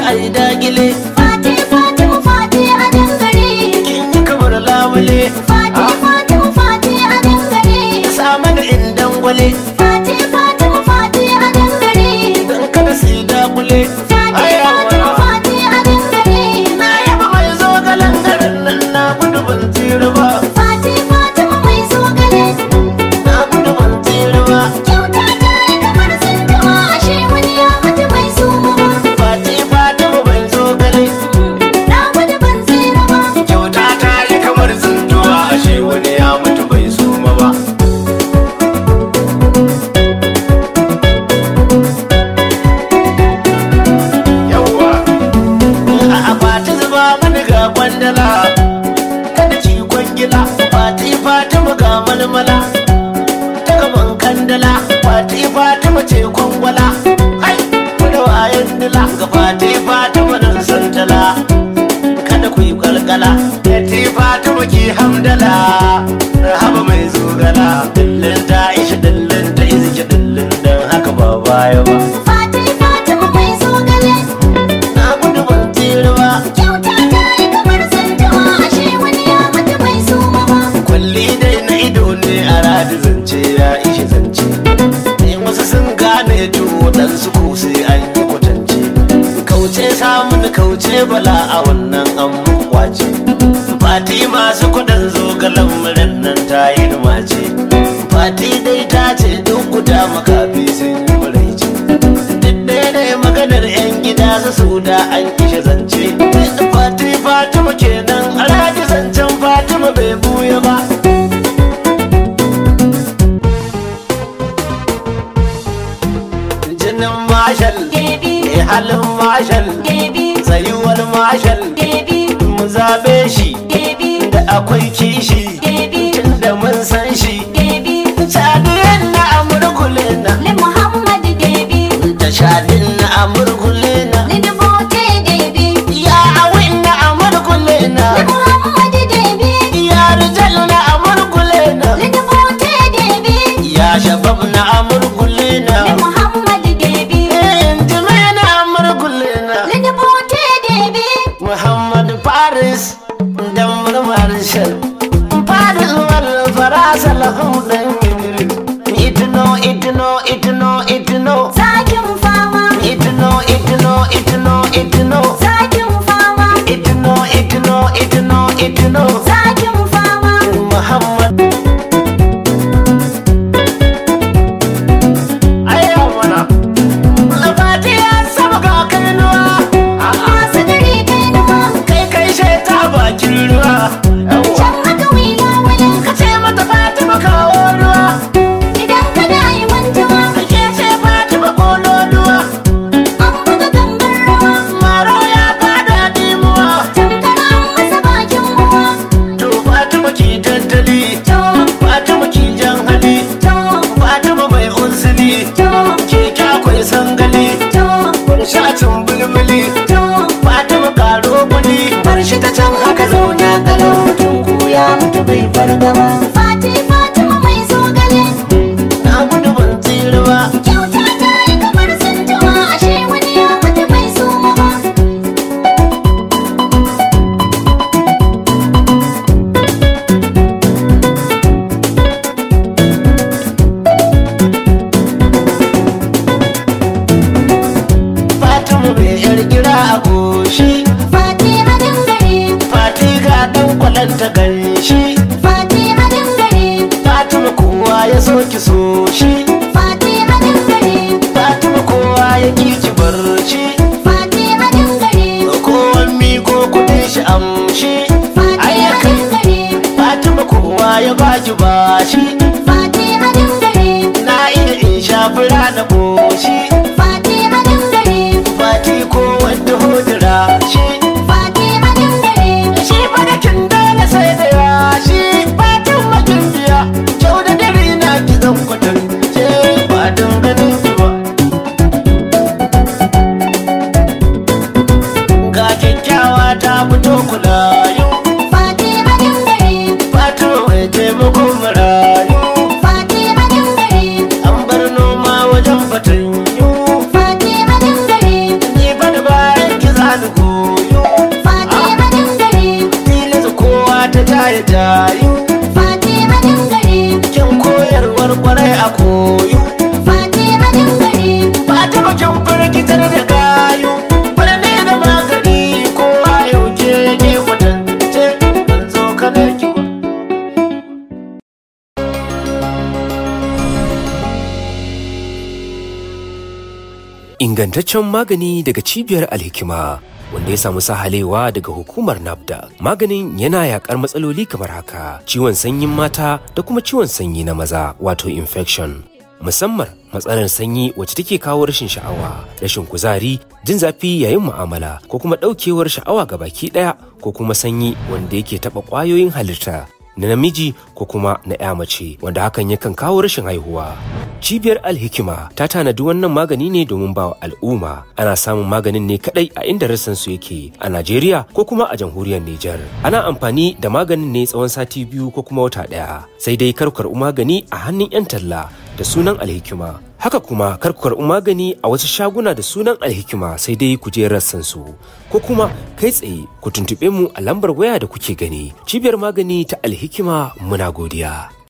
ai dagile. Fati Fatima Fati a dangare. Kin yi kamar labule. Fati Fatima Fati a dangare. Sa mana indan gwale. Fati Fatima Fati a dangare. Dan kada su yi dakule. Fati Fatima Fati a dangare. Na yaba mai zo galan garin nan na gudu ban tsira ba. Fati Fatima mai zogale. Na gudu ban tsira ba. Kyauta ta yi kamar tsintawa, ashe wani ya mutu bai suma ba. Fati Fatima bai zo gale. Na gudu ban tsira ba. Kyauta ta yi kamar tsintuwa ashe wani ya mutu bai suma ba. Yawwa a akwati zuba mani ga kwandala, kada ki kwangila. Fati Fatima ga malmala, ta gaban kandala. Fati Fatima ce kwangwala, hai da wayan dila. Ga Fati Fatima nan santala, kada ku yi kalkala. Fati Fatima ki hamdala, rahaba mai zogala. Dillin ta ishi dillin ta iziki dillin dan haka ba baya ba. Fati Fatima mai zogale. Na gudu ban tsira ba. Kyauta ta yi kamar tsintawa, ashe wani ya mutu bai suma ba. Kwalli dai na ido ne a radi zance ya ishi zance. Ne wasu sun gane tuwo dan su ko sai an yi kwatance. Kauce samun kauce bala a wannan an kwace. Fati masu kudin zogalan murin nan ta yi numace. Fati dai ta ce duk guda makafi sun yi muraice. Duk ɗaya ne maganar 'yan gida su da an kishe zance. Fati Fatima kenan a radi zancen Fatima bai buya ba. Jinin mashal, Baby, halin mashal, baby, tsayuwar mashal, baby, mu zabe shi baby, da akwai kishi baby, tun da mun san shi. baby. Shadin na amurkule na, Li Muhammad baby, da shadin na amurkule na, li Dubote baby, ya awin na amurkule na, li Muhammad baby, ya rijal na amurkule na, li Dubote baby, ya shabab na amurkule na, li Muhammad baby, injime na amurkule na. li Dubote baby. Muhammad Paris da Marshal Paris wal farasa lahum dan Idris. Itno itno itno itno Zakin fama, itno itno itno itno zakin fama, itno itno itno itno zakin fama. Muhammad ayyamana labati ya saba ga kainuwa Masu gari kai nuwa, kai sheta bakin ruwa. can haka wila wani. Ka ce mata Fatima kawo ruwa, Idan ka da yi mantuwa, ke ce Fatima kololuwa. an buga gangar rawa. Maro ya fada dimuwa, Tamkar an masa bakin uwa. to Fatima ki tattali, To, Fatima ki jan hali, to, Fatima mai unsili, to, ke kyakwai sangali, to, shatin bulbuli, to. Fatima karo kuli. Bar shi ta can haka zauna kalau mutum ku ya mutu bai fargaba. Fati Fatima mai zogale. Na gudu ban tsira ba. Kyauta ta yi kamar tsintawa, ashe wani ya mutu bai suma ba. Fatima mai yar gira a goshi, Fati a dangare, Fati ga dan kwalanta ganshi. Fati a dangare, Fatima kowa ya so ki so shi, Fati a dangare, Fatima kowa ya ki ki bar shi. Fati a dangare, Kowan mi ko kudin shi amshi. Fati a dangare, Fatima kowa ya baki bashi. Fati a dangare, Na iya in sha fura na boshi. Fati a dangare, Fati ko wanda hodira shi. Fati a dangare. Shi fadakin dole sai da yashi. Fatima kin biya, kyau da dare na ki zan kwatance. Ba don ganin ki ba. Ga kyakkyawa ta fito kulayu. Fati a dangare, Fatima mai taimakon marayu. Fati a dangare, An bar noma wajen fata Ingantaccen magani daga cibiyar Alhikima wanda ya samu sahalewa daga hukumar NAFDAC. Maganin yana yakar matsaloli kamar haka: ciwon sanyin mata da kuma ciwon sanyi na maza wato infection. Musamman matsalar sanyi wacce take kawo rashin sha'awa, rashin kuzari, jin zafi yayin mu'amala ko kuma ɗaukewar sha'awa ga baki ɗaya, ko kuma sanyi wanda yake taɓa ƙwayoyin halitta na namiji ko kuma na ƴa mace, wanda hakan yakan kawo rashin haihuwa. Cibiyar Alhikima ta tanadi wannan magani ne domin bawa al'umma. Ana samun maganin ne kadai a inda rassan su yake a Najeriya ko kuma a jamhuriyar Nijar. Ana amfani da maganin ne tsawon sati 2 ko kuma wata 1. Sai dai kar ku karɓi magani a hannun 'yan talla da sunan Alhikima. Haka kuma kar ku karɓi magani a wasu shaguna da sunan Alhikima, sai dai ku je rassan su, ko kuma kai tsaye ku tuntuɓe mu a lambar waya da kuke gani. Cibiyar magani ta Alhikima, muna godiya.